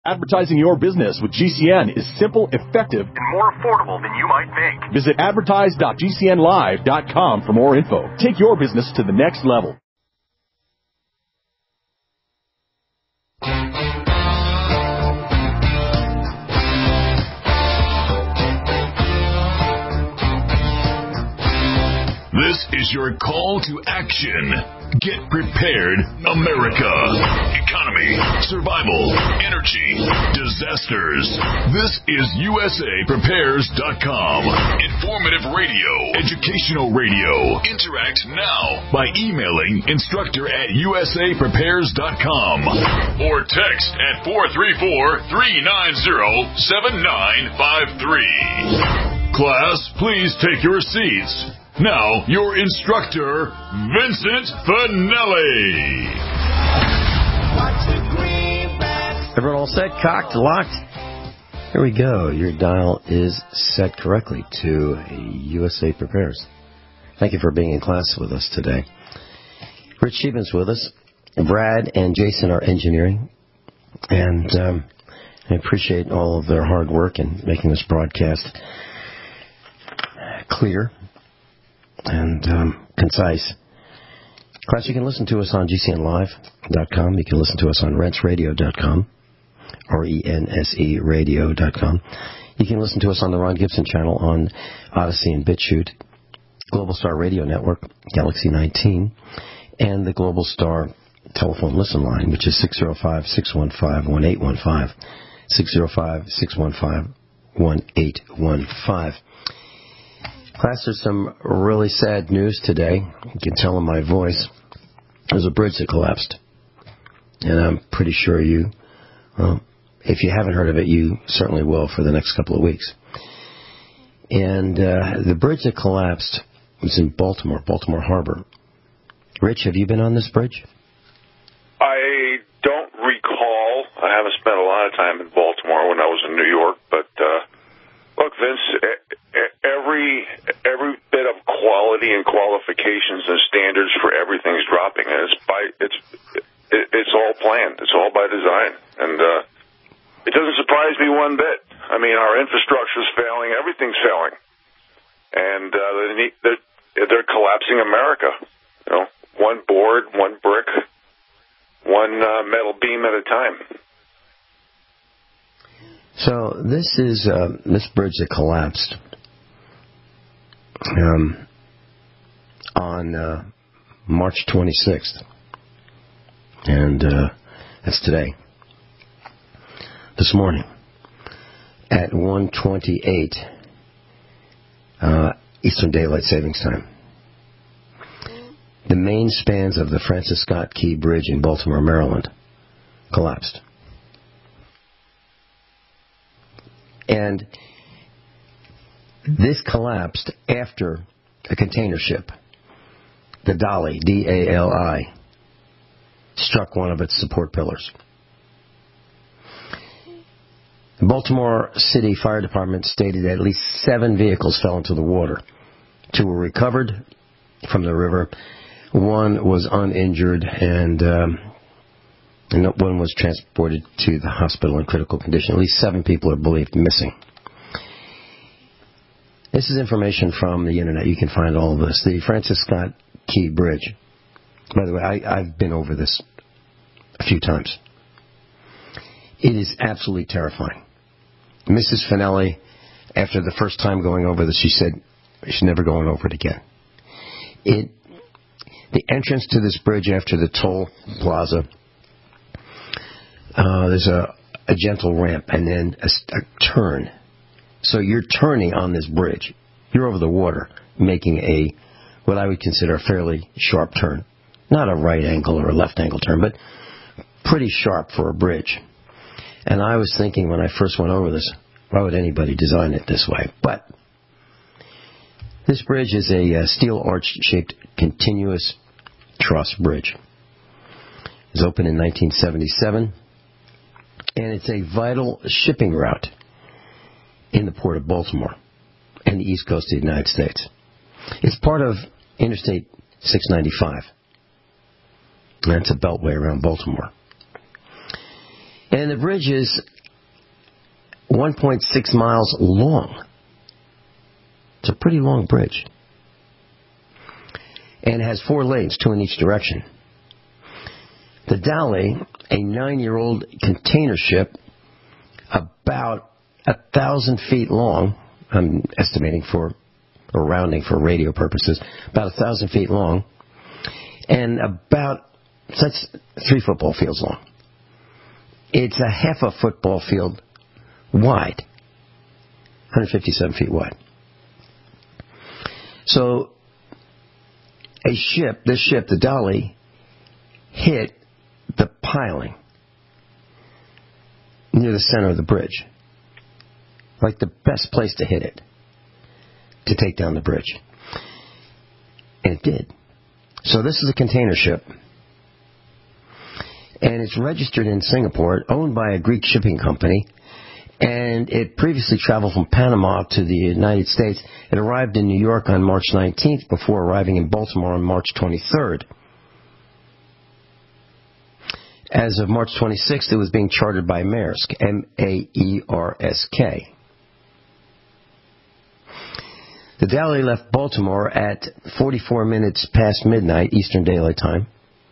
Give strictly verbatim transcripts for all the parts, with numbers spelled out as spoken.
Advertising your business with G C N is simple, effective, and more affordable than you might think. Visit advertise dot g c n live dot com for more info. Take your business to the next level. This is your call to action. Get prepared, America. Economy, survival, energy, disasters. This is U S A Prepares dot com. Informative radio, educational radio. Interact now by emailing instructor at U S A Prepares dot com or text at four three four, three nine zero, seven nine five three. Class, please take your seats. Now, your instructor, Vincent Finelli. Everyone all set, cocked, locked? Here we go. Your dial is set correctly to U S A Prepares. Thank you for being in class with us today. Rich Sheehan's with us. Brad and Jason are engineering. And um, I appreciate all of their hard work in making this broadcast clear and um, concise. Class, you can listen to us on G C N live dot com. You can listen to us on rense radio dot com, R E N S E radio dot com. You can listen to us on the Ron Gibson channel on Odyssey and BitChute, Global Star Radio Network, Galaxy nineteen, and the Global Star telephone listen line, which is six oh five, six one five, one eight one five, six oh five, six one five, one eight one five. Class, there's some really sad news today. You can tell in my voice. There's a bridge that collapsed. And I'm pretty sure you, well, if you haven't heard of it, you certainly will for the next couple of weeks. And uh, the bridge that collapsed was in Baltimore, Baltimore Harbor. Rich, have you been on this bridge? I don't recall. I haven't spent a lot of time in Baltimore when I was in New York, but uh, look, Vince, every every bit of quality and qualifications and standards for everything's dropping, and it's by it's it, it's all planned. It's all by design, and uh, it doesn't surprise me one bit. I mean, our infrastructure's failing, everything's failing, and uh, they're they're collapsing America. You know, one board, one brick, one uh, metal beam at a time. So this is uh, this bridge that collapsed um, on uh, March twenty-sixth, and uh, that's today. This morning at one twenty-eight uh, Eastern Daylight Savings Time, the main spans of the Francis Scott Key Bridge in Baltimore, Maryland, collapsed. And this collapsed after a container ship, the Dali, D A L I, struck one of its support pillars. The Baltimore City Fire Department stated that at least seven vehicles fell into the water. Two were recovered from the river. One was uninjured, and um, and one was transported to the hospital in critical condition. At least seven people are believed missing. This is information from the internet. You can find all of this. The Francis Scott Key Bridge. By the way, I, I've been over this a few times. It is absolutely terrifying. Missus Finelli, after the first time going over this, she said she's never going over it again. It, the entrance to this bridge after the toll plaza, Uh, there's a, a gentle ramp and then a, a turn. So you're turning on this bridge. You're over the water, making a, what I would consider a fairly sharp turn. Not a right angle or a left angle turn, but pretty sharp for a bridge. And I was thinking when I first went over this, why would anybody design it this way? But this bridge is a, a steel arch-shaped continuous truss bridge. It was opened in nineteen seventy-seven. And it's a vital shipping route in the port of Baltimore and the east coast of the United States. It's part of Interstate six ninety-five. That's a beltway around Baltimore. And the bridge is one point six miles long. It's a pretty long bridge. And it has four lanes, two in each direction. The Dali, a nine-year-old container ship, about a thousand feet long, I'm estimating for, or rounding for radio purposes, about a thousand feet long, and about, so that's three football fields long. It's a half a football field wide, one hundred fifty-seven feet wide. So, a ship, this ship, the Dali, hit the piling near the center of the bridge. Like the best place to hit it, to take down the bridge. And it did. So this is a container ship. And it's registered in Singapore, owned by a Greek shipping company. And it previously traveled from Panama to the United States. It arrived in New York on March nineteenth before arriving in Baltimore on March twenty-third. As of March twenty-sixth, it was being chartered by Maersk, M A E R S K. The Dali left Baltimore at forty-four minutes past midnight Eastern Daylight Time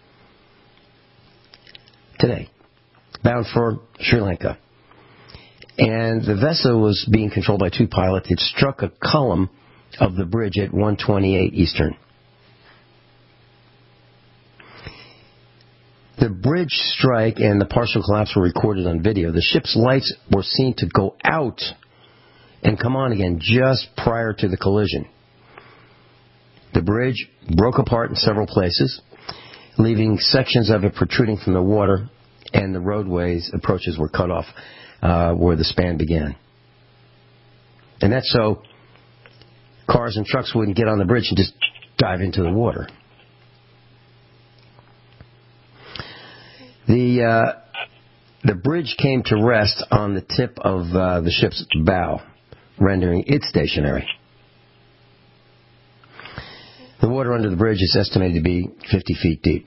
today, bound for Sri Lanka. And the vessel was being controlled by two pilots. It struck a column of the bridge at one twenty-eight Eastern. The bridge strike and the partial collapse were recorded on video. The ship's lights were seen to go out and come on again just prior to the collision. The bridge broke apart in several places, leaving sections of it protruding from the water, and the roadways approaches were cut off uh, where the span began. And that's so cars and trucks wouldn't get on the bridge and just dive into the water. The uh, the bridge came to rest on the tip of uh, the ship's bow, rendering it stationary. The water under the bridge is estimated to be fifty feet deep.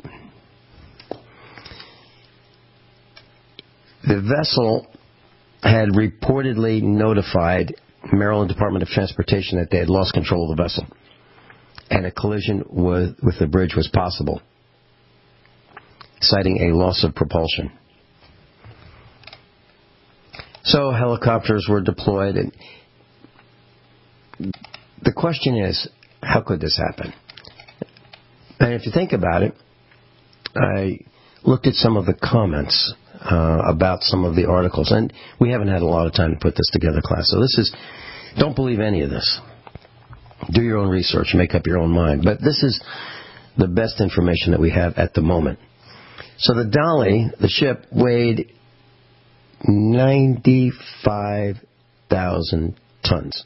The vessel had reportedly notified Maryland Department of Transportation that they had lost control of the vessel, and a collision with, with the bridge was possible, citing a loss of propulsion. So helicopters were deployed, and the question is, how could this happen? And if you think about it, I looked at some of the comments uh, about some of the articles, and we haven't had a lot of time to put this together, class. So this is, don't believe any of this. Do your own research, make up your own mind. But this is the best information that we have at the moment. So the Dali, the ship, weighed ninety-five thousand tons.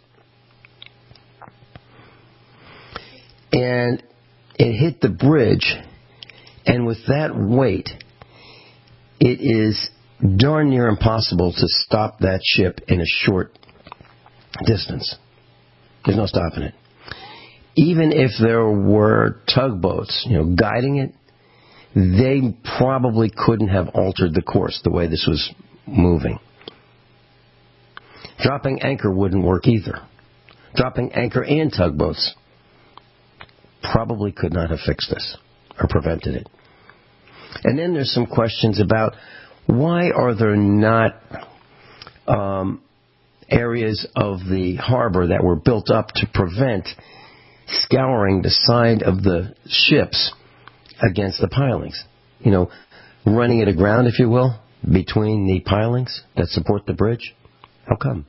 And it hit the bridge, and with that weight, it is darn near impossible to stop that ship in a short distance. There's no stopping it. Even if there were tugboats, you know, guiding it, they probably couldn't have altered the course the way this was moving. Dropping anchor wouldn't work either. Dropping anchor and tugboats probably could not have fixed this or prevented it. And then there's some questions about why are there not um, areas of the harbor that were built up to prevent scouring the side of the ships against the pilings? You know, running it aground, if you will, between the pilings that support the bridge. How come?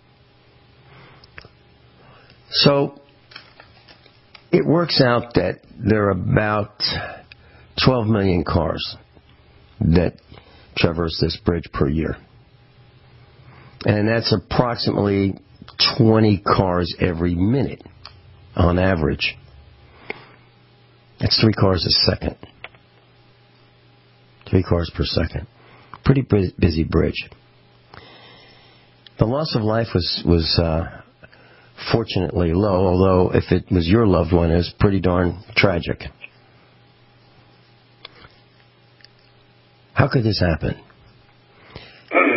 So it works out that there are about twelve million cars that traverse this bridge per year. And that's approximately twenty cars every minute on average. That's three cars a second. Three cars per second. Pretty busy bridge. The loss of life was, was uh, fortunately low, although if it was your loved one, it was pretty darn tragic. How could this happen?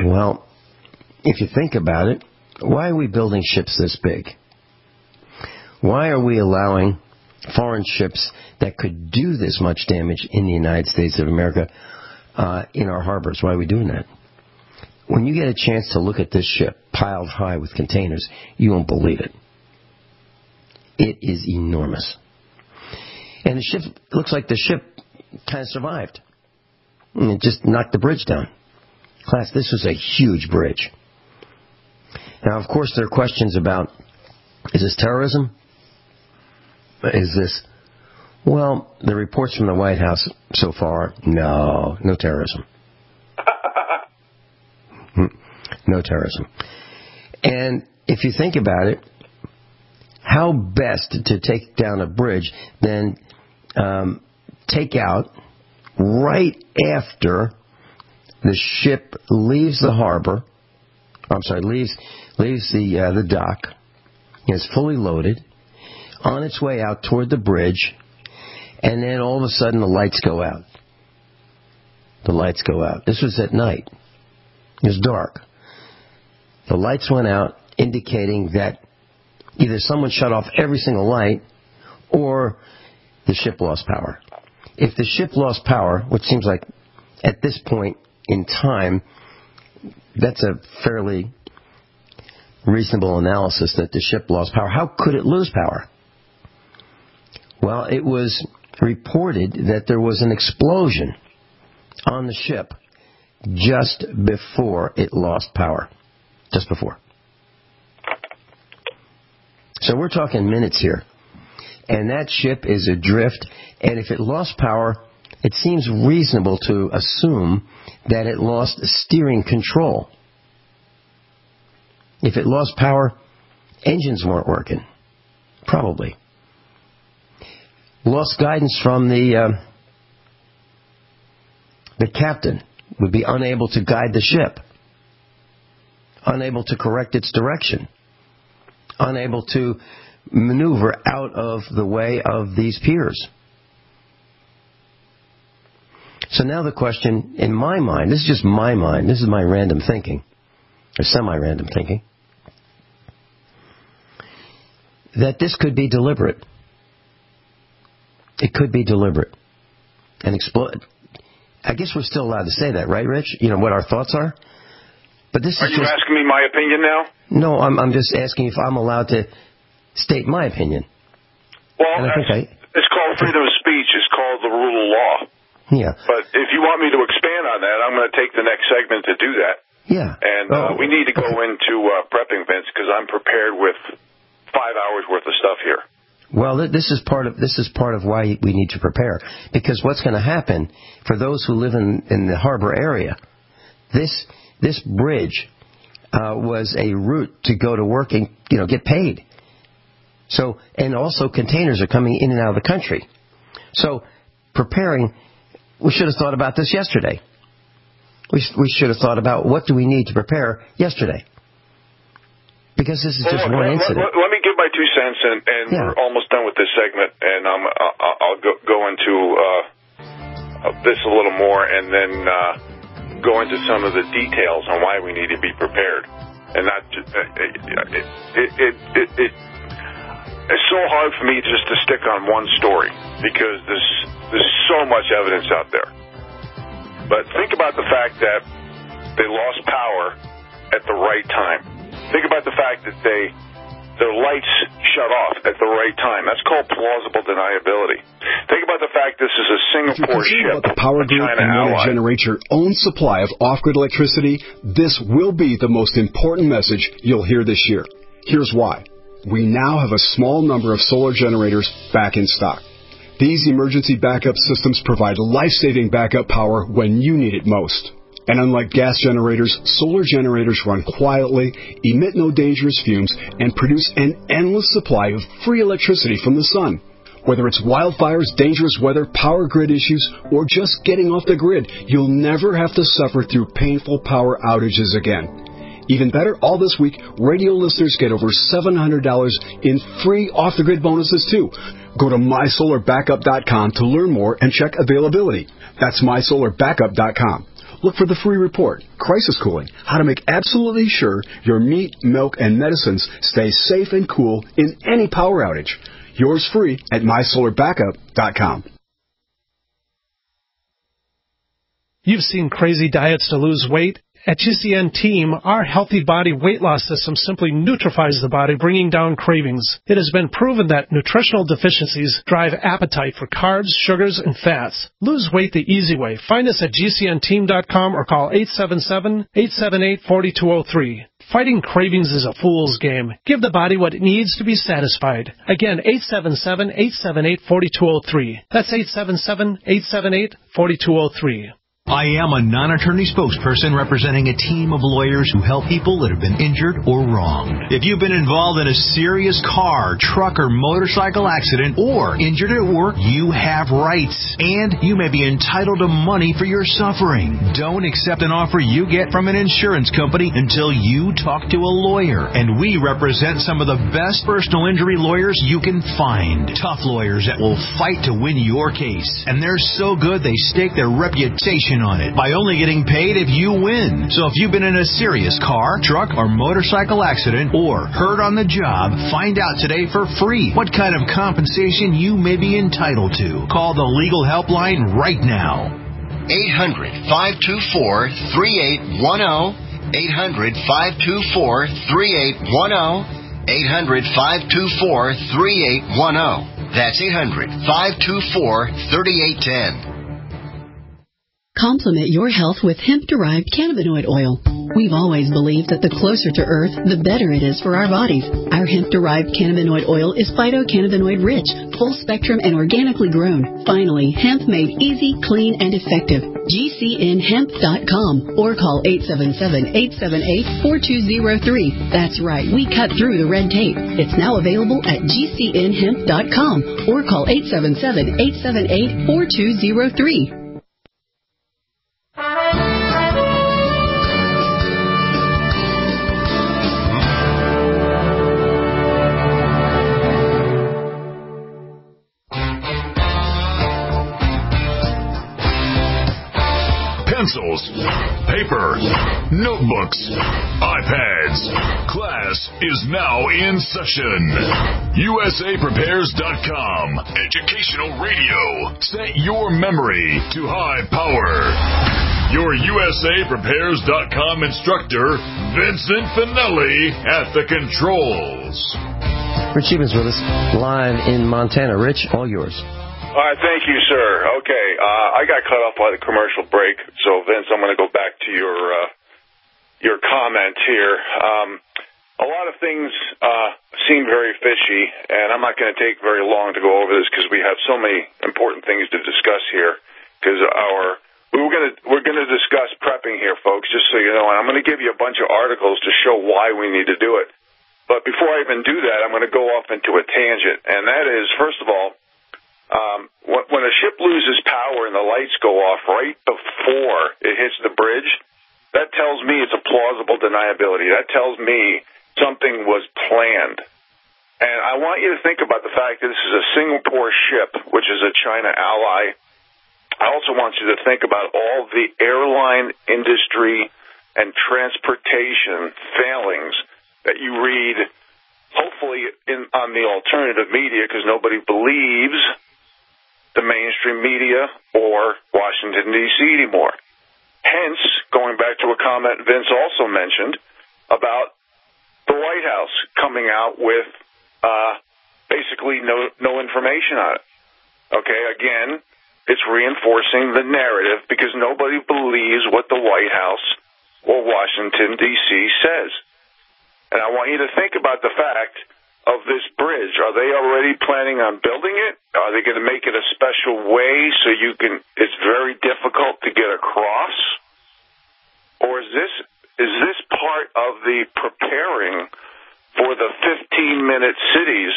Well, if you think about it, why are we building ships this big? Why are we allowing foreign ships that could do this much damage in the United States of America uh, in our harbors? Why are we doing that? When you get a chance to look at this ship piled high with containers, you won't believe it. It is enormous. And the ship, it looks like the ship kind of survived. And it just knocked the bridge down. Class, this was a huge bridge. Now, of course, there are questions about, is this terrorism? Is this... Well, the reports from the White House so far, no, no terrorism. No terrorism. And if you think about it, how best to take down a bridge than um, take out right after the ship leaves the harbor, I'm sorry, leaves leaves the uh, the dock, is fully loaded, on its way out toward the bridge, and then all of a sudden the lights go out. The lights go out. This was at night. It was dark. The lights went out, indicating that either someone shut off every single light or the ship lost power. If the ship lost power, which seems like at this point in time, that's a fairly reasonable analysis that the ship lost power. How could it lose power? Well, it was reported that there was an explosion on the ship just before it lost power. Just before. So we're talking minutes here. And that ship is adrift, and if it lost power, it seems reasonable to assume that it lost steering control. If it lost power, engines weren't working. Probably. Lost guidance from the uh, the captain. Would be unable to guide the ship. Unable to correct its direction. Unable to maneuver out of the way of these piers. So now the question, in my mind, this is just my mind, this is my random thinking, or semi-random thinking, that this could be deliberate. It could be deliberate. And explode. I guess we're still allowed to say that, right, Rich? You know, what our thoughts are? But this are is you just, asking me my opinion now? No, I'm, I'm just asking if I'm allowed to state my opinion. Well, I think I, it's called freedom of speech. It's called the rule of law. Yeah. But if you want me to expand on that, I'm going to take the next segment to do that. Yeah. And uh, oh, we need to go okay. into uh, prepping, Vince, because I'm prepared with five hours worth of stuff here. Well, this is part of this is part of why we need to prepare, because what's going to happen for those who live in, in the harbor area, this this bridge uh, was a route to go to work and you know get paid. So, and also containers are coming in and out of the country. So, preparing, we should have thought about this yesterday. We we should have thought about what do we need to prepare yesterday. Because this is just well, one let, incident. Let, let me give my two cents, and, and yeah. we're almost done with this segment, and um, I'll, I'll go, go into uh, this a little more, and then uh, go into some of the details on why we need to be prepared. And not just, uh, it, it, it, it, it, it's so hard for me just to stick on one story, because there's, there's so much evidence out there. But think about the fact that they lost power at the right time. Think about the fact that they their lights shut off at the right time. That's called plausible deniability. Think about the fact this is a Singapore if ship. About the power grid China and want to generate your own supply of off-grid electricity, this will be the most important message you'll hear this year. Here's why. We now have a small number of solar generators back in stock. These emergency backup systems provide life-saving backup power when you need it most. And unlike gas generators, solar generators run quietly, emit no dangerous fumes, and produce an endless supply of free electricity from the sun. Whether it's wildfires, dangerous weather, power grid issues, or just getting off the grid, you'll never have to suffer through painful power outages again. Even better, all this week, radio listeners get over seven hundred dollars in free off-the-grid bonuses, too. Go to my solar backup dot com to learn more and check availability. That's my solar backup dot com. look for the free report, Crisis Cooling, how to make absolutely sure your meat, milk, and medicines stay safe and cool in any power outage. Yours free at my solar backup dot com. You've seen crazy diets to lose weight. At G C N Team, our Healthy Body Weight Loss System simply neutralizes the body, bringing down cravings. It has been proven that nutritional deficiencies drive appetite for carbs, sugars, and fats. Lose weight the easy way. Find us at G C N team dot com or call eight seven seven, eight seven eight, four two zero three. Fighting cravings is a fool's game. Give the body what it needs to be satisfied. Again, eight seven seven, eight seven eight, four two zero three. That's eight seven seven, eight seven eight, four two zero three. I am a non-attorney spokesperson representing a team of lawyers who help people that have been injured or wronged. If you've been involved in a serious car, truck, or motorcycle accident or injured at work, you have rights, and you may be entitled to money for your suffering. Don't accept an offer you get from an insurance company until you talk to a lawyer, and we represent some of the best personal injury lawyers you can find. Tough lawyers that will fight to win your case, and they're so good they stake their reputation on it by only getting paid if you win. So if you've been in a serious car, truck, or motorcycle accident or hurt on the job, find out today for free what kind of compensation you may be entitled to. Call the legal helpline right now. eight hundred, five two four, three eight one zero. eight hundred, five two four, three eight one zero. eight hundred, five two four, three eight one zero. That's eight hundred, five two four, three eight one zero. Complement your health with hemp-derived cannabinoid oil. We've always believed that the closer to Earth, the better it is for our bodies. Our hemp-derived cannabinoid oil is phytocannabinoid-rich, full-spectrum, and organically grown. Finally, hemp made easy, clean, and effective. G C N hemp dot com or call eight seven seven, eight seven eight, four two zero three. That's right, we cut through the red tape. It's now available at G C N hemp dot com or call eight seven seven, eight seven eight, four two zero three. Pencils, paper, notebooks, iPads. Class is now in session. U S A Prepares dot com. Educational radio. Set your memory to high power. Your U S A Prepares dot com instructor, Vincent Finelli, at the controls. Rich Evans with us, live in Montana. Rich, all yours. All right, thank you, sir. Okay, uh, I got cut off by the commercial break, so Vince, I'm going to go back to your uh, your comment here. Um, a lot of things uh, seem very fishy, and I'm not going to take very long to go over this because we have so many important things to discuss here. Because our we were going to we're going to discuss prepping here, folks. Just so you know, and I'm going to give you a bunch of articles to show why we need to do it. But before I even do that, I'm going to go off into a tangent, and that is, first of all. Um, when a ship loses power and the lights go off right before it hits the bridge, that tells me it's a plausible deniability. That tells me something was planned. And I want you to think about the fact that this is a Singapore ship, which is a China ally. I also want you to think about all the airline industry and transportation failings that you read, hopefully in, on the alternative media, because nobody believes the mainstream media or Washington, D C anymore. Hence, going back to a comment Vince also mentioned about the White House coming out with uh, basically no, no information on it. Okay, again, it's reinforcing the narrative because nobody believes what the White House or Washington, D C says. And I want you to think about the fact of this bridge. Are they already planning on building it? Are they going to make it a special way so you can? It's very difficult to get across, or is this is this part of the preparing for the fifteen-minute cities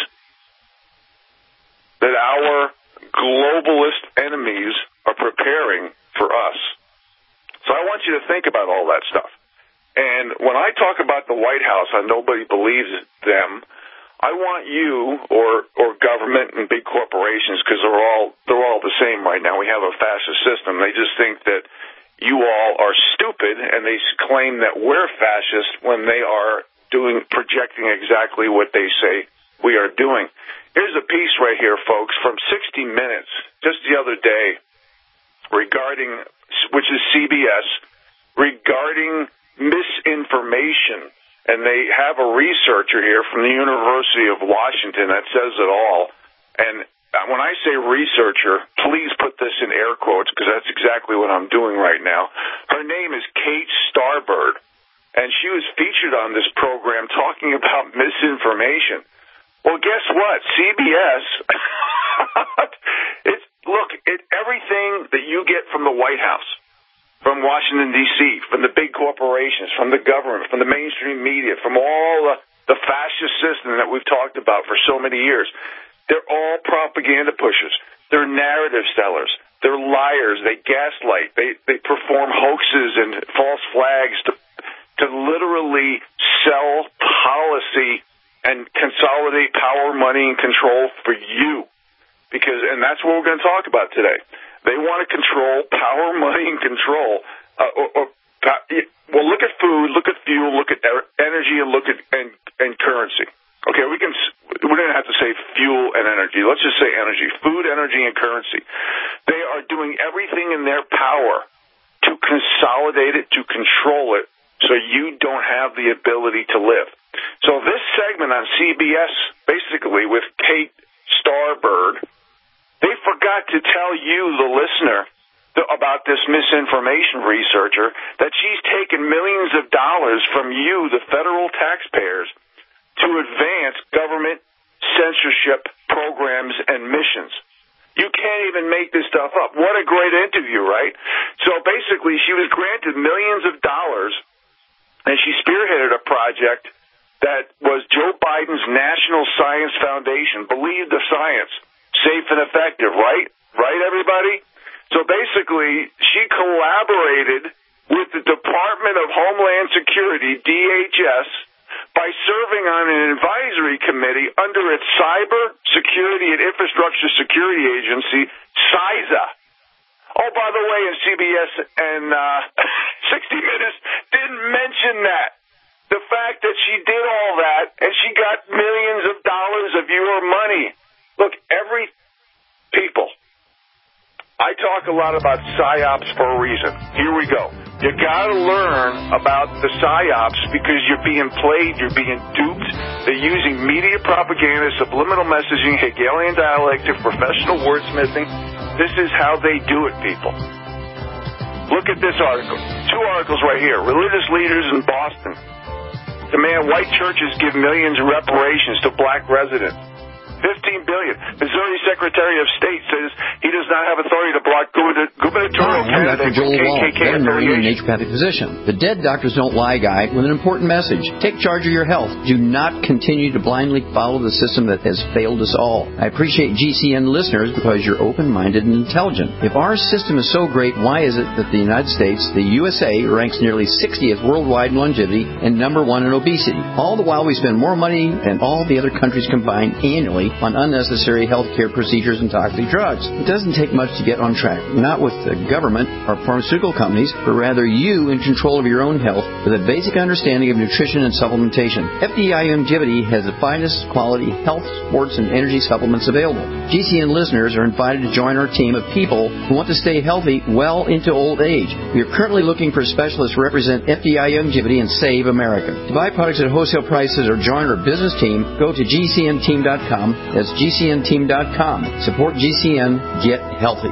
that our globalist enemies are preparing for us? So I want you to think about all that stuff. And when I talk about the White House and nobody believes them, I want you or or government and big corporations, because they're all they're all the same right now. We have a fascist system. They just think that you all are stupid, and they claim that we're fascist when they are doing projecting exactly what they say we are doing. Here's a piece right here, folks, from sixty minutes, just the other day, regarding, which is C B S, regarding misinformation. And they have a researcher here from the University of Washington that says it all. And when I say researcher, please put this in air quotes, because that's exactly what I'm doing right now. Her name is Kate Starbird, and she was featured on this program talking about misinformation. Well, guess what? C B S, it's, look, it, everything that you get from the White House, from Washington, D C, from the big corporations, from the government, from the mainstream media, from all the, the fascist system that we've talked about for so many years, they're all propaganda pushers. They're narrative sellers. They're liars. They gaslight. They, they perform hoaxes and false flags to, to literally sell policy and consolidate power, money, and control for you. Because, and that's what we're going to talk about today. They want to control power, money, and control. Uh, or, or, well, look at food, look at fuel, look at energy, and look at and, and currency. Okay, we can. We don't have to say fuel and energy. Let's just say energy, food, energy, and currency. They are doing everything in their power to consolidate it, to control it, so you don't have the ability to live. So this segment on C B S, basically with Kate Starbird, they forgot to tell you, the listener, about this misinformation researcher, that she's taken millions of dollars from you, the federal taxpayers, to advance government censorship programs and missions. You can't even make this stuff up. What a great interview, right? So basically, she was granted millions of dollars, and she spearheaded a project that was Joe Biden's National Science Foundation. Believe the science. Safe and effective, right? Right, everybody? So basically, she collaborated with the Department of Homeland Security, D H S, by serving on an advisory committee under its Cyber Security and Infrastructure Security Agency, C I S A. Oh, by the way, in C B S and uh, sixty minutes didn't mention that. The fact that she did all that, and she got millions of dollars of your money. Look, every people, I talk a lot about psyops for a reason. Here we go. You got to learn about the psyops because you're being played, you're being duped. They're using media propaganda, subliminal messaging, Hegelian dialectic, professional wordsmithing. This is how they do it, people. Look at this article. Two articles right here. Religious leaders in Boston demand white churches give millions in reparations to black residents. fifteen billion dollars. Missouri Secretary of State says he does not have authority to block gubernatorial Hi, I'm Doctor candidates Joel with K Wall, K K veterinarian and affiliation. naturopathic physician. The Dead Doctors Don't Lie guy with an important message. Take charge of your health. Do not continue to blindly follow the system that has failed us all. I appreciate G C N listeners because you're open-minded and intelligent. If our system is so great, why is it that the United States, the U S A, ranks nearly sixtieth worldwide in longevity and number one in obesity? All the while we spend more money than all the other countries combined annually on unnecessary health care procedures and toxic drugs. It doesn't take much to get on track, not with the government or pharmaceutical companies, but rather you in control of your own health with a basic understanding of nutrition and supplementation. F D I Longevity has the finest quality health, sports, and energy supplements available. G C N listeners are invited to join our team of people who want to stay healthy well into old age. We are currently looking for specialists to represent F D I Longevity and Save America. To buy products at wholesale prices or join our business team, go to G C N team dot com. That's G C N team dot com. Support G C N. Get healthy.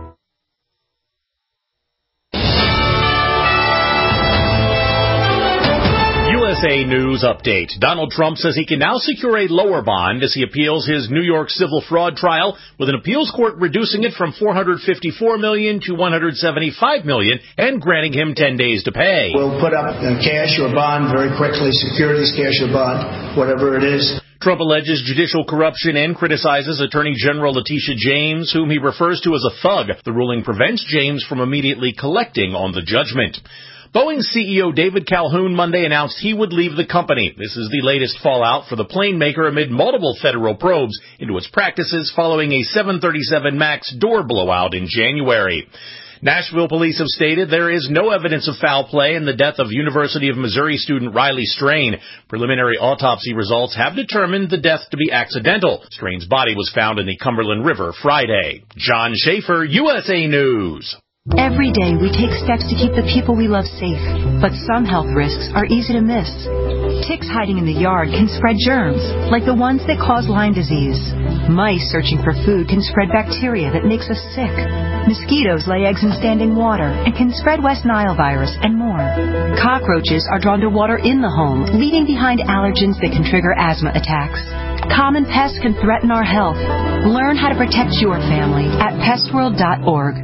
U S A News Update. Donald Trump says he can now secure a lower bond as he appeals his New York civil fraud trial, with an appeals court reducing it from four hundred fifty-four million dollars to one hundred seventy-five million dollars and granting him ten days to pay. We'll put up cash or bond very quickly, securities, cash or bond, whatever it is. Trump alleges judicial corruption and criticizes Attorney General Letitia James, whom he refers to as a thug. The ruling prevents James from immediately collecting on the judgment. Boeing C E O David Calhoun Monday announced he would leave the company. This is the latest fallout for the plane maker amid multiple federal probes into its practices following a seven thirty-seven MAX door blowout in January. Nashville police have stated there is no evidence of foul play in the death of University of Missouri student Riley Strain. Preliminary autopsy results have determined the death to be accidental. Strain's body was found in the Cumberland River Friday. John Schaefer, U S A News. Every day we take steps to keep the people we love safe, but some health risks are easy to miss. Ticks hiding in the yard can spread germs, like the ones that cause Lyme disease. Mice searching for food can spread bacteria that makes us sick. Mosquitoes lay eggs in standing water and can spread West Nile virus and more. Cockroaches are drawn to water in the home, leaving behind allergens that can trigger asthma attacks. Common pests can threaten our health. Learn how to protect your family at pest world dot org.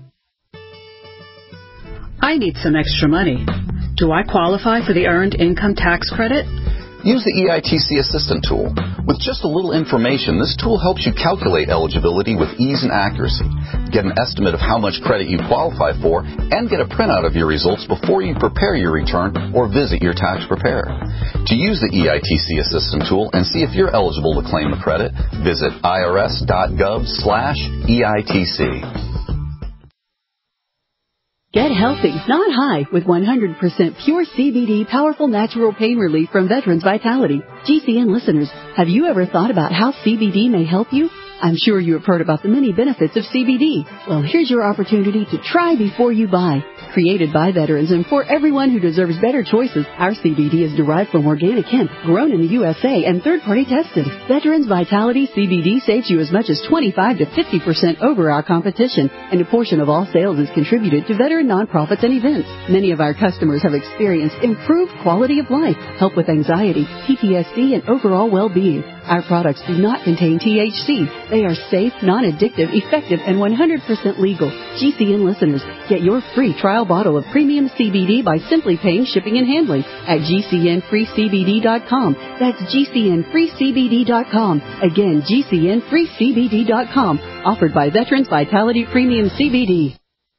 I need some extra money. Do I qualify for the Earned Income Tax Credit? Use the E I T C Assistant tool. With just a little information, this tool helps you calculate eligibility with ease and accuracy. Get an estimate of how much credit you qualify for and get a printout of your results before you prepare your return or visit your tax preparer. To use the E I T C Assistant tool and see if you're eligible to claim the credit, visit I R S dot gov slash E I T C. Get healthy, not high, with one hundred percent pure C B D powerful natural pain relief from Veterans Vitality. G C N listeners, have you ever thought about how C B D may help you? I'm sure you have heard about the many benefits of C B D. Well, here's your opportunity to try before you buy. Created by veterans and for everyone who deserves better choices, our C B D is derived from organic hemp, grown in the U S A and third-party tested. Veterans Vitality C B D saves you as much as twenty-five to fifty percent over our competition, and a portion of all sales is contributed to veteran nonprofits and events. Many of our customers have experienced improved quality of life, help with anxiety, P T S D, and overall well-being. Our products do not contain T H C. They are safe, non-addictive, effective, and one hundred percent legal. G C N listeners, get your free trial bottle of premium C B D by simply paying shipping and handling at G C N free C B D dot com. That's G C N free C B D dot com. Again, G C N free C B D dot com. Offered by Veterans Vitality Premium C B D.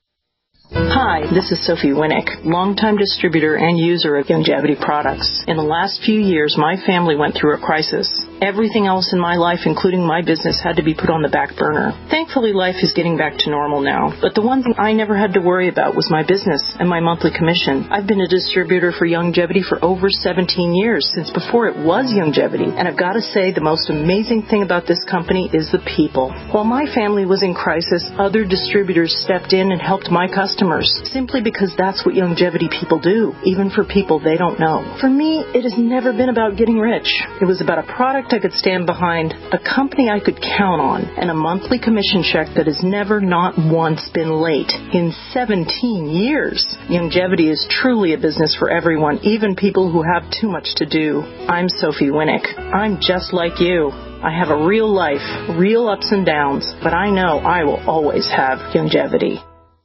Hi, this is Sophie Winnick, longtime distributor and user of Youngevity products. In the last few years, my family went through a crisis. Everything else in my life, including my business, had to be put on the back burner. Thankfully, life is getting back to normal now. But the one thing I never had to worry about was my business and my monthly commission. I've been a distributor for Youngevity for over seventeen years, since before it was Youngevity. And I've got to say, the most amazing thing about this company is the people. While my family was in crisis, other distributors stepped in and helped my customers, simply because that's what Youngevity people do, even for people they don't know. For me, it has never been about getting rich. It was about a product I could stand behind, a company I could count on, and a monthly commission check that has never, not once, been late in seventeen years. Youngevity is truly a business for everyone, even people who have too much to do. I'm Sophie Winnick. I'm just like you. I have a real life, real ups and downs, but I know I will always have Youngevity.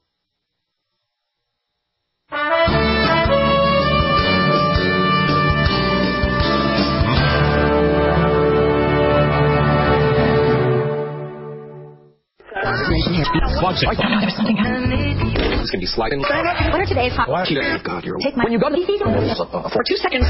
There's something happening. It's going to be sliding. What are today's hot? Watch it. God, you're Take my when you go to the for two seconds.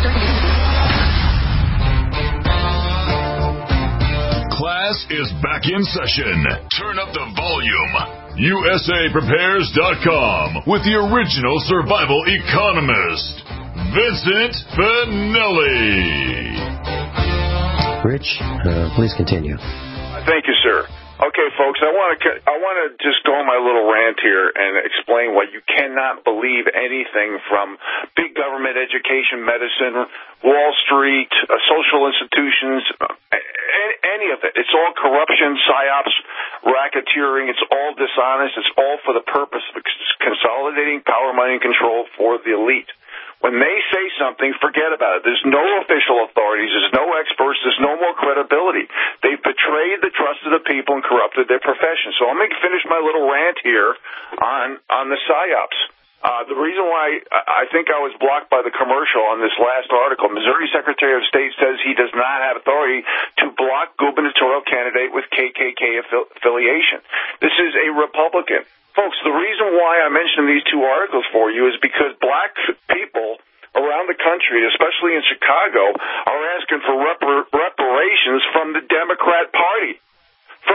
Class is back in session. Turn up the volume. U S A Prepares dot com with the original survival economist, Vincent Finelli. Rich, uh, please continue. Thank you, sir. Okay, folks, I want to I want to just go on my little rant here and explain why you cannot believe anything from big government, education, medicine, Wall Street, uh, social institutions, uh, any of it. It's all corruption, psyops, racketeering. It's all dishonest. It's all for the purpose of consolidating power, money, and control for the elite. When they say something, forget about it. There's no official authorities. There's no experts. There's no more credibility. They've betrayed the trust of the people and corrupted their profession. So I'm going to finish my little rant here on, on the psyops. Uh, the reason why I think I was blocked by the commercial on this last article, Missouri Secretary of State says he does not have authority to block gubernatorial candidate with K K K affiliation. This is a Republican. Folks, the reason why I mentioned these two articles for you is because black people around the country, especially in Chicago, are asking for repar- reparations from the Democrat Party. From the Democrat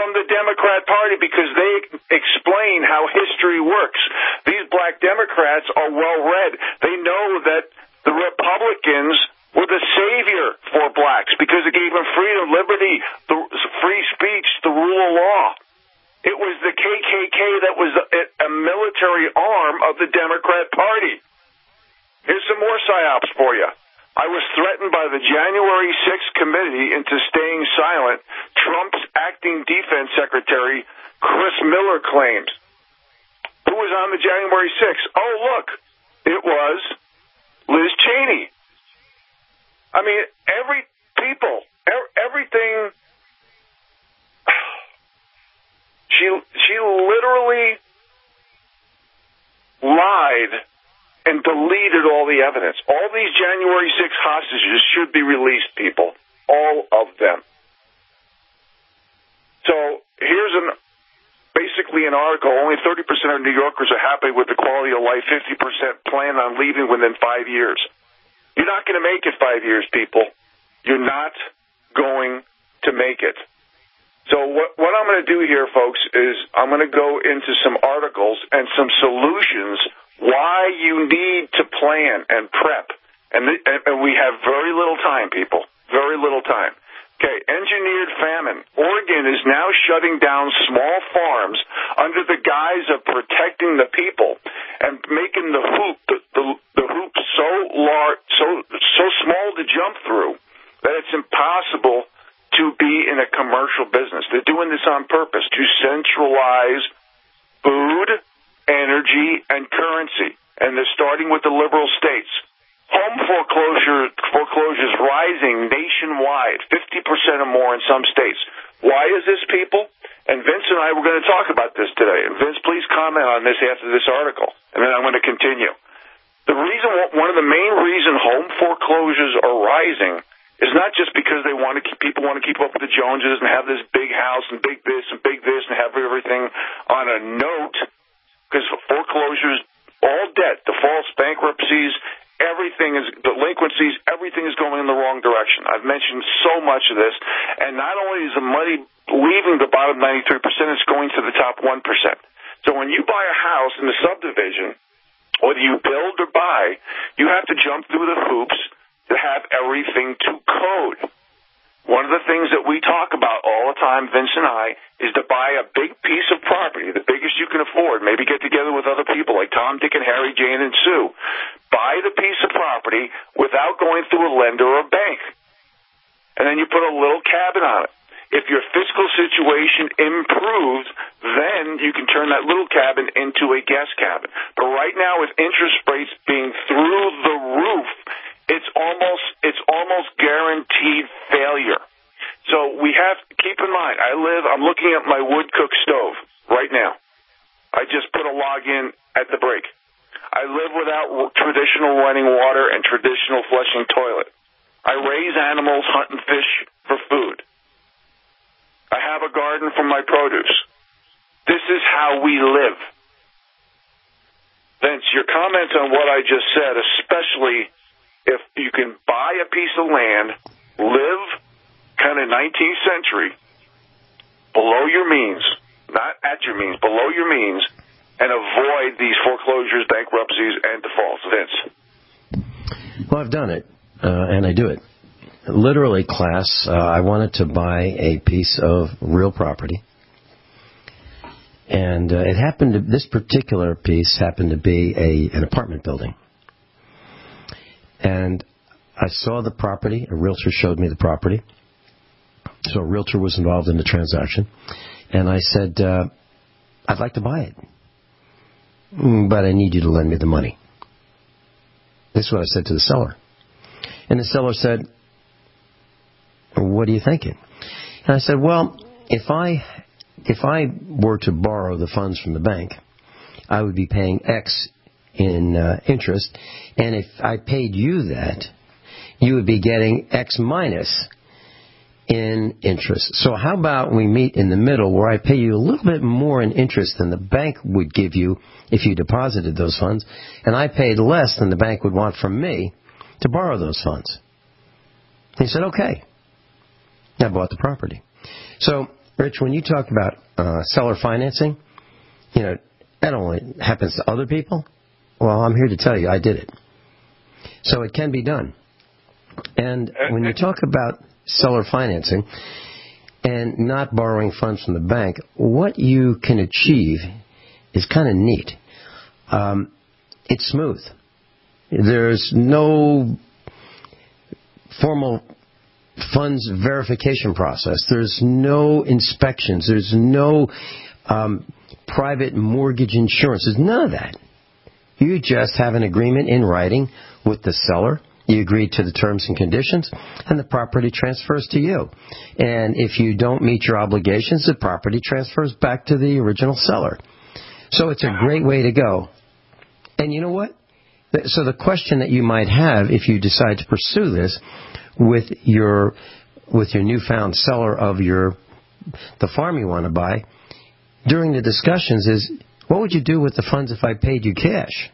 Democrat Party because they explain how history works. These black Democrats are well-read. They know that the Republicans were the savior for blacks because it gave them freedom, liberty, the free speech, the rule of law. It was the K K K that was a, a military arm of the Democrat Party. Here's some more psyops for you. I was threatened by the January sixth committee into staying silent, Trump's acting defense secretary, Chris Miller, claimed. Who was on the January sixth? Oh, look, it was Liz Cheney. I mean, every people, everything, she, she literally lied and deleted all the evidence. All these January sixth hostages should be released, people. All of them. So here's an basically an article. Only thirty percent of New Yorkers are happy with the quality of life. fifty percent plan on leaving within five years. You're not going to make it five years, people. You're not going to make it. So what, what I'm going to do here, folks, is I'm going to go into some articles and some solutions why you need to plan and prep. And, the, and we have very little time, people. Very little time. Okay, engineered famine. Oregon is now shutting down small farms under the guise of protecting the people and making the hoop, the, the, the hoop so large, so, so small to jump through that it's impossible to be in a commercial business. They're doing this on purpose to centralize food, energy, and currency. And they're starting with the liberal states. Home foreclosure foreclosures rising nationwide, fifty percent or more in some states. Why is this, people? And Vince and I were going to talk about this today. And Vince, please comment on this after this article. And then I'm going to continue. The reason, one of the main reasons home foreclosures are rising is not just because they want to keep, people want to keep up with the Joneses and have this big house and big this and big this and have everything on a note. Because foreclosures, all debt, defaults, bankruptcies, everything is, delinquencies, everything is going in the wrong direction. I've mentioned so much of this. And not only is the money leaving the bottom ninety-three percent, it's going to the top one percent. So when you buy a house in the subdivision, whether you build or buy, you have to jump through the hoops to have everything to code. One of the things that we talk about all the time, Vince and I, is to buy a big piece of property, the biggest you can afford. Maybe get together with other people like Tom, Dick, and Harry, Jane, and Sue. Buy the piece of property without going through a lender or a bank. And then you put a little cabin on it. If your fiscal situation improves, then you can turn that little cabin into a guest cabin. But right now, with interest rates being through the roof, it's almost it's almost guaranteed failure. So we have to keep in mind, I live, I'm looking at my wood cook stove right now. I just put a log in at the break. I live without traditional running water and traditional flushing toilet. I raise animals, hunt and fish for food. I have a garden for my produce. This is how we live. Vince, your comments on what I just said, especially if you can buy a piece of land, live kind of nineteenth century, below your means, not at your means, below your means, and avoid these foreclosures, bankruptcies, and defaults. Vince? Well, I've done it, uh, and I do it. Literally, class, uh, I wanted to buy a piece of real property. And uh, it happened to, this particular piece happened to be a an apartment building. And I saw the property. A realtor showed me the property. So a realtor was involved in the transaction. And I said, uh, I'd like to buy it. But I need you to lend me the money. This is what I said to the seller. And the seller said, what are you thinking? And I said, well, if I if I were to borrow the funds from the bank, I would be paying X in uh, interest, and if I paid you that, you would be getting X minus in interest. So how about we meet in the middle where I pay you a little bit more in interest than the bank would give you if you deposited those funds, and I paid less than the bank would want from me to borrow those funds. He said, okay. I bought the property. So Rich, when you talk about uh, seller financing, you know, that only happens to other people. Well, I'm here to tell you I did it. So it can be done. And when you talk about seller financing and not borrowing funds from the bank, what you can achieve is kind of neat. Um, it's smooth. There's no formal funds verification process. There's no inspections. There's no um, private mortgage insurance. There's none of that. You just have an agreement in writing with the seller. You agree to the terms and conditions, and the property transfers to you. And if you don't meet your obligations, the property transfers back to the original seller. So it's a great way to go. And you know what? So the question that you might have if you decide to pursue this with your with your newfound seller of your the farm you want to buy during the discussions is, what would you do with the funds if I paid you cash?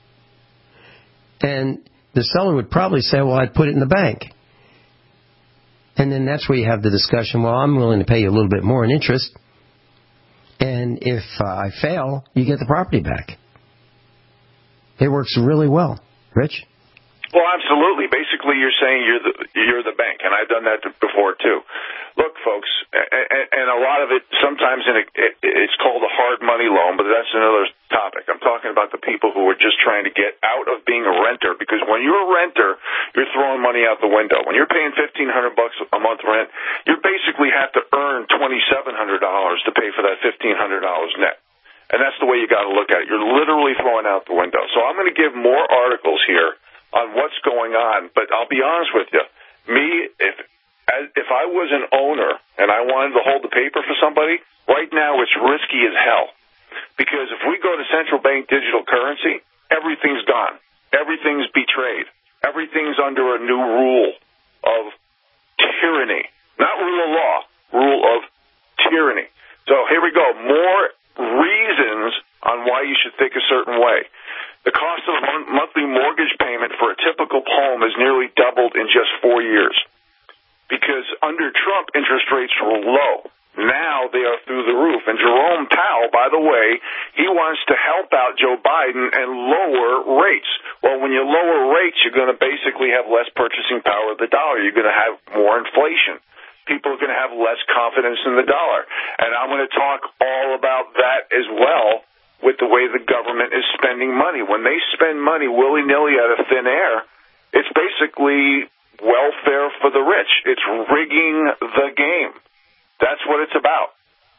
And the seller would probably say, well, I'd put it in the bank. And then that's where you have the discussion, well, I'm willing to pay you a little bit more in interest. And if uh, I fail, you get the property back. It works really well. Rich? Well, absolutely. Basically, you're saying you're the you're the bank, and I've done that before too. Look, folks, and, and a lot of it sometimes in a, it, it's called a hard money loan, but that's another topic. I'm talking about the people who are just trying to get out of being a renter, because when you're a renter, you're throwing money out the window. When you're paying fifteen hundred bucks a month rent, you basically have to earn twenty-seven hundred dollars to pay for that fifteen hundred dollars net. And that's the way you got to look at it. You're literally throwing out the window. So I'm going to give more articles here on what's going on, but I'll be honest with you. Me, if if I was an owner and I wanted to hold the paper for somebody, right now it's risky as hell. Because if we go to central bank digital currency, everything's gone. Everything's betrayed. Everything's under a new rule of tyranny. Not rule of law, rule of tyranny. So here we go. More reasons on why you should think a certain way. The cost of a monthly mortgage payment for a typical home has nearly doubled in just four years. Because under Trump, interest rates were low. Now they are through the roof. And Jerome Powell, by the way, he wants to help out Joe Biden and lower rates. Well, when you lower rates, you're going to basically have less purchasing power of the dollar. You're going to have more inflation. People are going to have less confidence in the dollar. And I'm going to talk all about that as well with the way the government is spending money. When they spend money willy-nilly out of thin air, it's basically welfare for the rich. It's rigging the game. That's what it's about.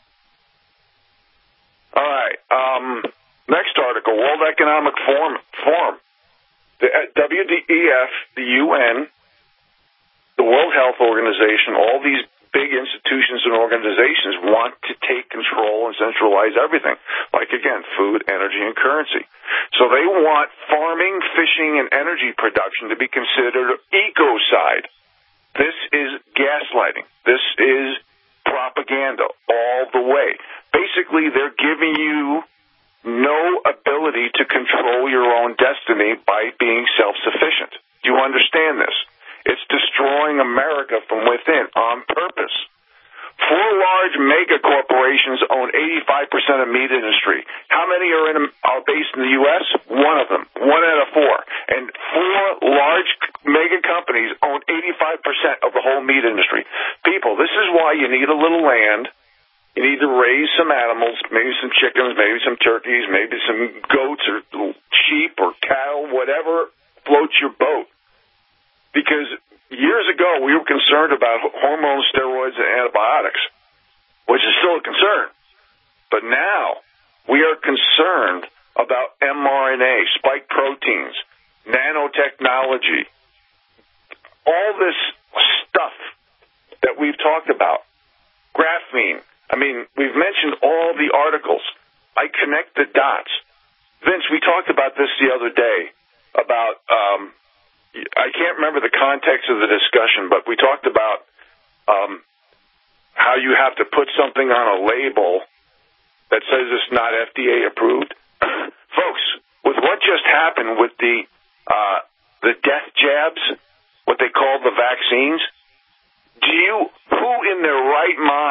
All right. Um, next article, World Economic Forum. Forum. The W E F, the U N, the World Health Organization, all these big institutions and organizations want to take control and centralize everything, like, again, food, energy, and currency. So they want farming, fishing, and energy production to be considered ecocide. This is gaslighting. This is propaganda all the way. Basically, they're giving you no ability to control your own destiny by being self-sufficient. Do you understand this? It's destroying America from within on purpose. Four large mega corporations own eighty-five percent of meat industry. How many are in are based in the U S? One of them. One out of four. And four large mega companies own eighty-five percent of the whole meat industry. People, this is why you need a little land. You need to raise some animals, maybe some chickens, maybe some turkeys, maybe some goats or sheep or cattle, whatever floats your boat. Because years ago, we were concerned about hormones, steroids, and antibiotics, which is still a concern. But now, we are concerned about mRNA, spike proteins, nanotechnology, all this stuff that we've talked about, graphene. I mean, we've mentioned all the articles. I connect the dots. Vince, we talked about this the other day, about... Um, I can't remember the context of the discussion, but we talked about um, how you have to put something on a label that says it's not F D A approved. Folks, with what just happened with the uh, the death jabs, what they call the vaccines, do you, who in their right mind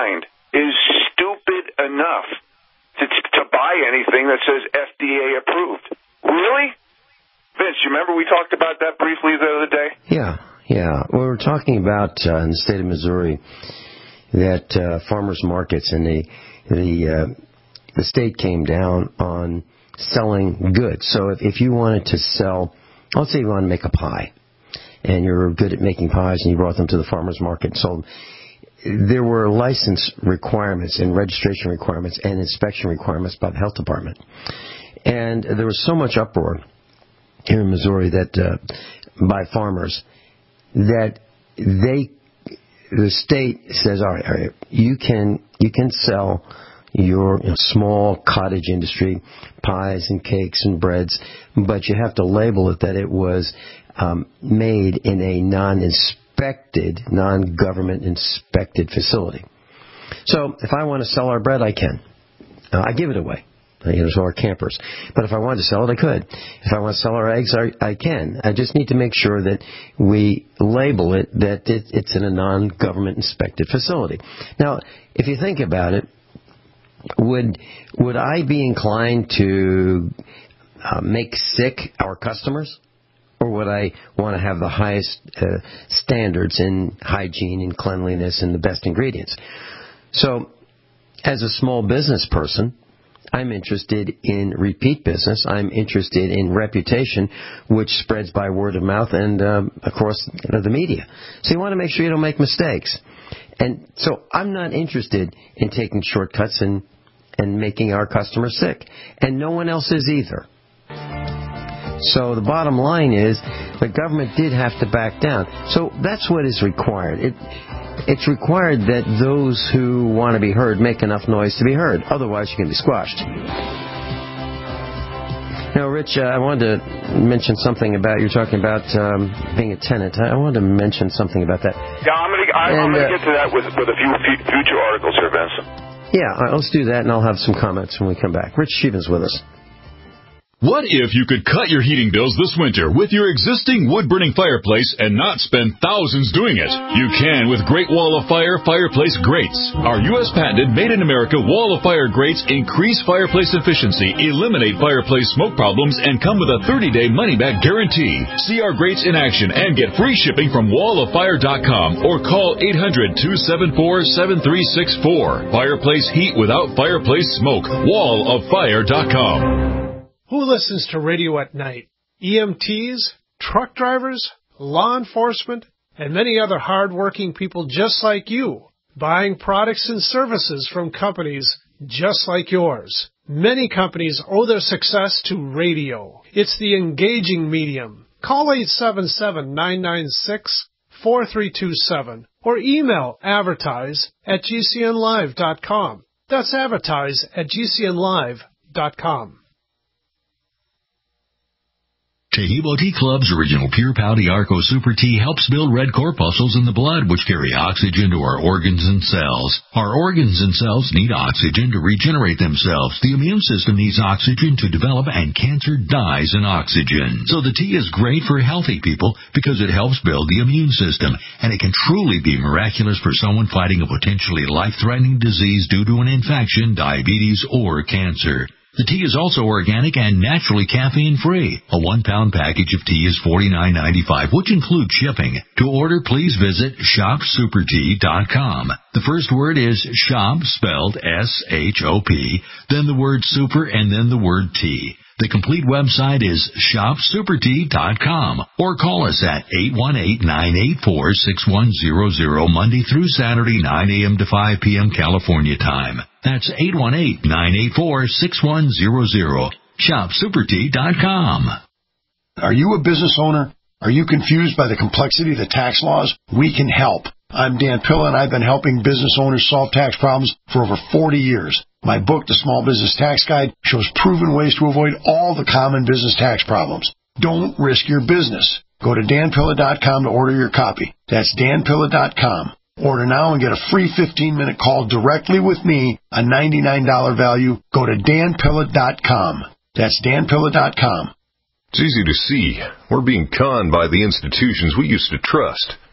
is stupid enough to, to buy anything that says F D A approved. Really? Vince, you remember we talked about that briefly the other day? Yeah, yeah. We were talking about uh, in the state of Missouri that uh, farmers markets and the the uh, the state came down on selling goods. So if, if you wanted to sell, let's say you want to make a pie, and you're good at making pies, and you brought them to the farmers market and sold them, there were license requirements and registration requirements and inspection requirements by the health department. And there was so much uproar here in Missouri that uh, by farmers that they, the state says, all right, all right, you can you can sell your you know, small cottage industry pies and cakes and breads, but you have to label it that it was um, made in a non-inspected, non-government inspected facility. So if I want to sell our bread, I can. Uh, I give it away. You know, so our campers. But if I wanted to sell it, I could. If I want to sell our eggs, I, I can. I just need to make sure that we label it that it, it's in a non-government inspected facility. Now, if you think about it, would would I be inclined to uh, make sick our customers? Or would I want to have the highest uh, standards in hygiene and cleanliness and the best ingredients? So, as a small business person, I'm interested in repeat business. I'm interested in reputation, which spreads by word of mouth and, uh, of course, you know, the media. So you want to make sure you don't make mistakes. And so I'm not interested in taking shortcuts and, and making our customers sick. And no one else is either. So the bottom line is the government did have to back down. So that's what is required. It, it's required that those who want to be heard make enough noise to be heard. Otherwise, you can be squashed. Now, Rich, uh, I wanted to mention something about, you're talking about um, being a tenant. I wanted to mention something about that. Yeah, I'm going to I'm going to uh, get to that with, with a few future articles here, Vincent. Yeah, all right, let's do that, and I'll have some comments when we come back. Rich Sheevan's with us. What if you could cut your heating bills this winter with your existing wood-burning fireplace and not spend thousands doing it? You can with Great Wall of Fire Fireplace Grates. Our U S patented made-in-America Wall of Fire grates increase fireplace efficiency, eliminate fireplace smoke problems, and come with a thirty-day money-back guarantee. See our grates in action and get free shipping from wall of fire dot com or call eight hundred, two seven four, seven three six four. Fireplace heat without fireplace smoke. wall of fire dot com. Who listens to radio at night? E M Ts, truck drivers, law enforcement, and many other hard-working people just like you, buying products and services from companies just like yours. Many companies owe their success to radio. It's the engaging medium. Call eight seven seven, nine nine six, four three two seven or email advertise at g c n live dot com. That's advertise at g c n live dot com. Taheebo Tea Club's original Pure Pouty Arco Super Tea helps build red corpuscles in the blood, which carry oxygen to our organs and cells. Our organs and cells need oxygen to regenerate themselves. The immune system needs oxygen to develop, and cancer dies in oxygen. So the tea is great for healthy people because it helps build the immune system, and it can truly be miraculous for someone fighting a potentially life-threatening disease due to an infection, diabetes, or cancer. The tea is also organic and naturally caffeine-free. A one-pound package of tea is forty-nine ninety-five, which includes shipping. To order, please visit shop super tea dot com. The first word is shop, spelled S H O P, then the word super, and then the word tea. The complete website is shop super tea dot com, or call us at eight one eight, nine eight four, six one zero zero Monday through Saturday, nine a.m. to five p.m. California time. That's eight one eight, nine eight four, six one zero zero. shop super tea dot com. Are you a business owner? Are you confused by the complexity of the tax laws? We can help. I'm Dan Pilla, and I've been helping business owners solve tax problems for over forty years. My book, The Small Business Tax Guide, shows proven ways to avoid all the common business tax problems. Don't risk your business. Go to dan pilla dot com to order your copy. That's dan pilla dot com. Order now and get a free fifteen-minute call directly with me, a ninety-nine dollars value. Go to dan pilla dot com. That's dan pilla dot com. It's easy to see. We're being conned by the institutions we used to trust.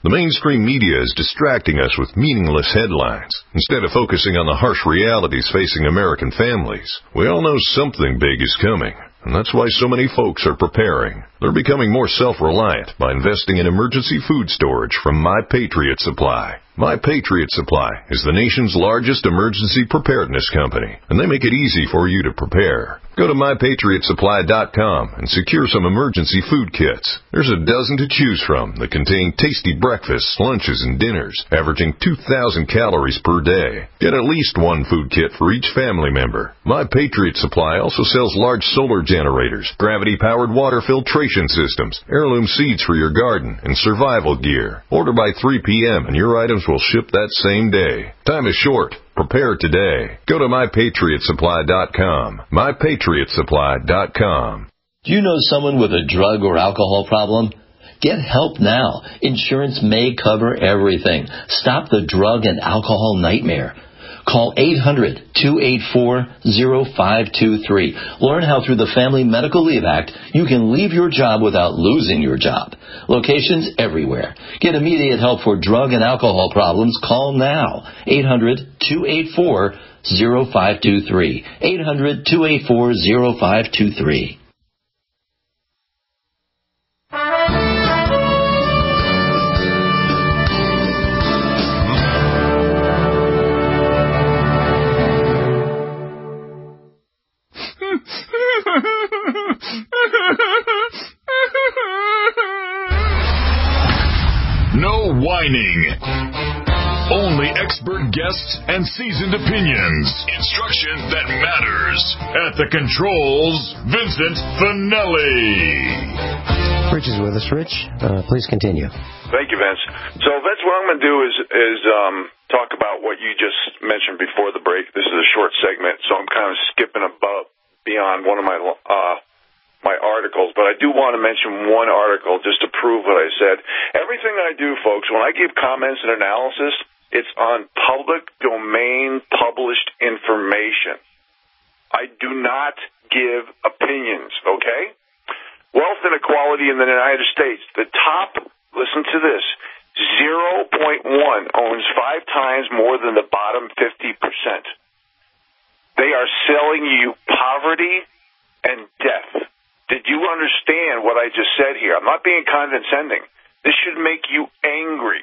The mainstream media is distracting us with meaningless headlines instead of focusing on the harsh realities facing American families. We all know something big is coming, and that's why so many folks are preparing. They're becoming more self-reliant by investing in emergency food storage from My Patriot Supply. My Patriot Supply is the nation's largest emergency preparedness company, and they make it easy for you to prepare. Go to my patriot supply dot com and secure some emergency food kits. There's a dozen to choose from that contain tasty breakfasts, lunches, and dinners, averaging two thousand calories per day. Get at least one food kit for each family member. My Patriot Supply also sells large solar generators, gravity-powered water filtration systems, heirloom seeds for your garden, and survival gear. Order by three p.m. and your items will ship that same day. Time is short. Prepare today. Go to my patriot supply dot com. my patriot supply dot com. Do you know someone with a drug or alcohol problem? Get help now. Insurance may cover everything. Stop the drug and alcohol nightmare. Call eight hundred, two eight four, zero five two three. Learn how through the Family Medical Leave Act you can leave your job without losing your job. Locations everywhere. Get immediate help for drug and alcohol problems. Call now. eight hundred, two eight four, zero five two three. eight hundred, two eight four, zero five two three. No whining. Only expert guests and seasoned opinions. Instruction that matters. At the controls, Vincent Finelli. Rich is with us. Rich, uh, please continue. Thank you, Vince. So, Vince, what I'm going to do is is um, talk about what you just mentioned before the break. This is a short segment, so I'm kind of skipping above beyond one of my uh, my articles, but I do want to mention one article just to prove what I said. Everything I do, folks, when I give comments and analysis, it's on public domain published information. I do not give opinions, okay? Wealth inequality in the United States. The top, listen to this, zero point one owns five times more than the bottom fifty percent. They are selling you poverty and death. Did you understand what I just said here? I'm not being condescending. This should make you angry.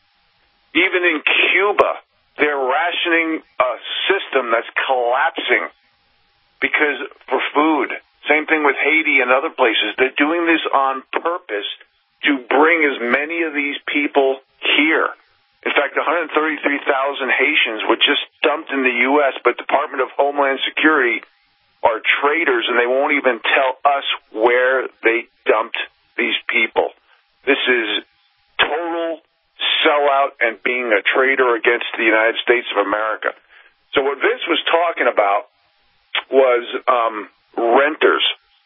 Even in Cuba, they're rationing a system that's collapsing because for food. Same thing with Haiti and other places. They're doing this on purpose to bring as many of these people here. In fact, one hundred thirty-three thousand Haitians were just dumped in the U S, but Department of Homeland Security are traitors, and they won't even tell us where they dumped these people. This is total sellout and being a traitor against the United States of America. So what Vince was talking about was um, renters.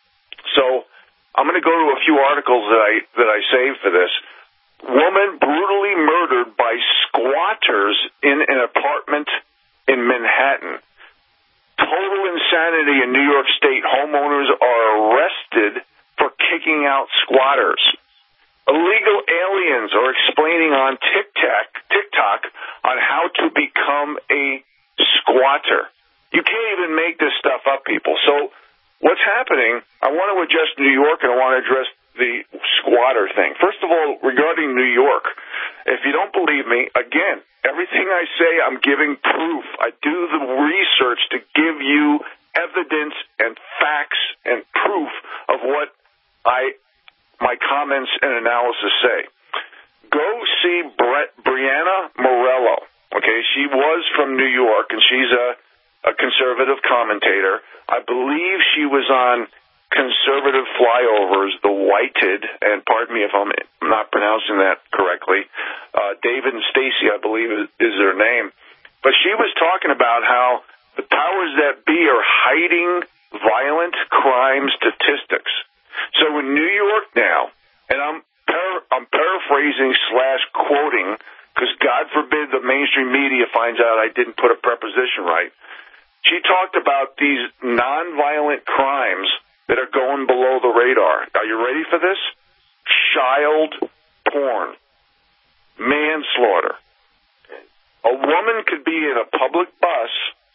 So I'm going to go to a few articles that I that I saved for this. Woman brutally murdered by squatters in an apartment in Manhattan. Total insanity in New York State. Homeowners are arrested for kicking out squatters. Illegal aliens are explaining on TikTok, TikTok on how to become a squatter. You can't even make this stuff up, people. So what's happening, I want to address New York, and I want to address the squatter thing. First of all, regarding New York, if you don't believe me, again, everything I say, I'm giving proof. I do the research to give you evidence and facts and proof of what I my comments and analysis say. Go see Brett, Brianna Morello. Okay, she was from New York, and she's a, a conservative commentator. I believe she was on Conservative Flyovers, The Whited, and pardon me if I'm not pronouncing that correctly. Uh, David and Stacy, I believe, is, is their name. But she was talking about how the powers that be are hiding violent crime statistics. So in New York now, and I'm par- I'm paraphrasing slash quoting, because God forbid the mainstream media finds out I didn't put a preposition right. She talked about these nonviolent crimes that are going below the radar. Are you ready for this? Child porn. manslaughter. A woman could be in a public bus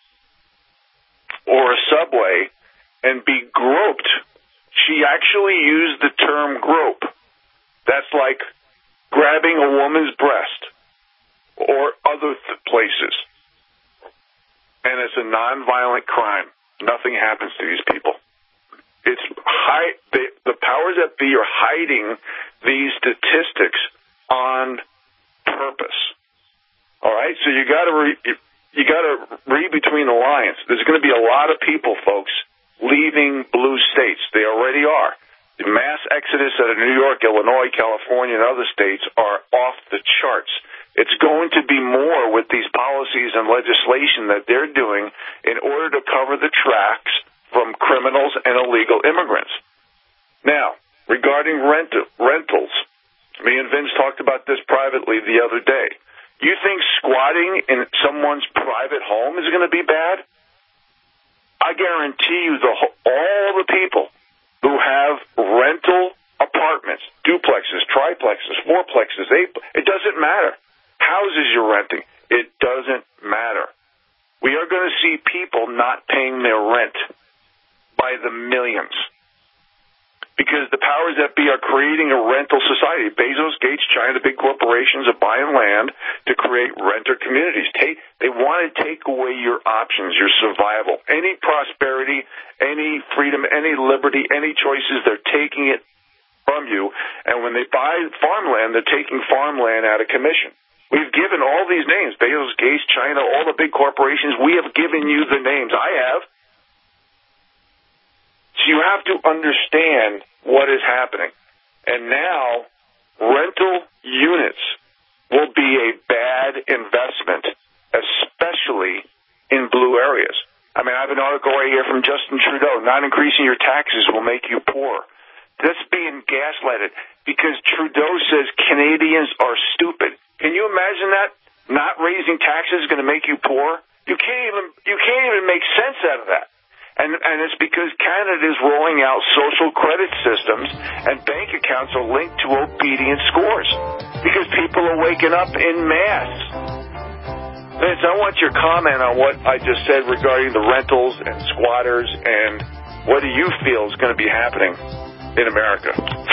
or a subway and be groped. She actually used the term grope. That's like grabbing a woman's breast or other th- places. And it's a nonviolent crime. Nothing happens to these people. It's high, they, the powers that be are hiding these statistics on purpose. All right, so you got to re- you got to read between the lines. There's going to be a lot of people, folks, leaving blue states. They already are. The mass exodus out of New York, Illinois, California, and other states are off the charts. It's going to be more with these policies and legislation that they're doing in order to cover the tracks from criminals and illegal immigrants. Now, regarding rent- rentals, me and Vince talked about this privately the other day. You think squatting in someone's private home is going to be bad? I guarantee you the whole, all the people who have rental apartments, duplexes, triplexes, fourplexes, eight, it doesn't matter. Houses you're renting, it doesn't matter. We are going to see people not paying their rent by the millions because the powers that be are creating a rental society. Bezos, Gates, China, the big corporations are buying land to create renter communities. Take, they want to take away your options, your survival, any prosperity, any freedom, any liberty, any choices. They're taking it from you. And when they buy farmland, they're taking farmland out of commission. We've given all these names, Bezos, Gates, China, all the big corporations. We have given you the names. I have. So you have to understand what is happening. And now, rental units will be a bad investment, especially in blue areas. I mean, I have an article right here from Justin Trudeau. Not increasing your taxes will make you poor. That's being gaslighted because Trudeau says Canadians are stupid. Can you imagine that? Not raising taxes is going to make you poor? You can't even you can't even make sense out of that. And and it's because Canada is rolling out social credit systems and bank accounts are linked to obedience scores because people are waking up in mass. Vince, I want your comment on what I just said regarding the rentals and squatters and what do you feel is going to be happening in America?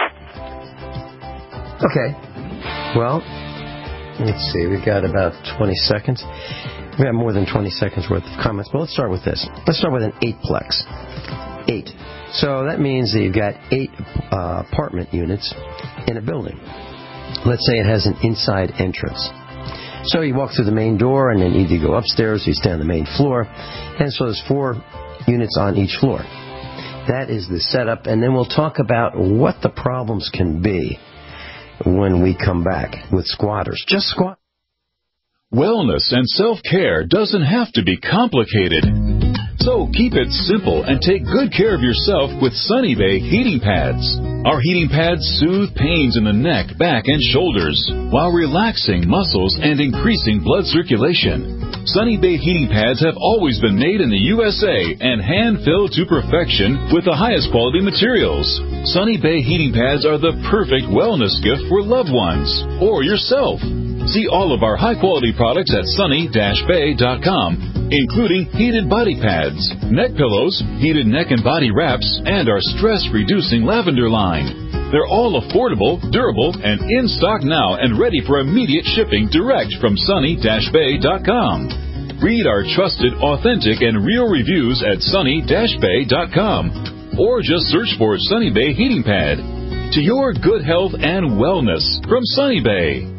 Okay. Well, let's see. We've got about twenty seconds. We have more than twenty seconds worth of comments, but let's start with this. Let's start with an eightplex. Eight. So that means that you've got eight uh, apartment units in a building. Let's say it has an inside entrance. So you walk through the main door, and then either you go upstairs or you stay on the main floor. And so there's four units on each floor. That is the setup, and then we'll talk about what the problems can be when we come back with squatters. Just squat. Wellness and self-care doesn't have to be complicated. So keep it simple and take good care of yourself with Sunny Bay heating pads. Our heating pads soothe pains in the neck, back, and shoulders while relaxing muscles and increasing blood circulation. Sunny Bay heating pads have always been made in the U S A and hand-filled to perfection with the highest quality materials. Sunny Bay heating pads are the perfect wellness gift for loved ones or yourself. See all of our high-quality products at sunny dash bay dot com, including heated body pads, neck pillows, heated neck and body wraps, and our stress-reducing lavender line. They're all affordable, durable, and in stock now and ready for immediate shipping direct from sunny dash bay dot com. Read our trusted, authentic, and real reviews at sunny dash bay dot com or just search for Sunny Bay Heating Pad. To your good health and wellness from Sunny Bay.